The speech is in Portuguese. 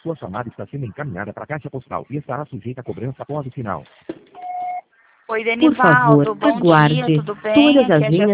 Sua chamada está sendo encaminhada para a caixa postal e estará sujeita a cobrança após o sinal. Oi, Por favor, Denivaldo, bom aguarde. dia, tudo bem? Todas as Aqui é a linhas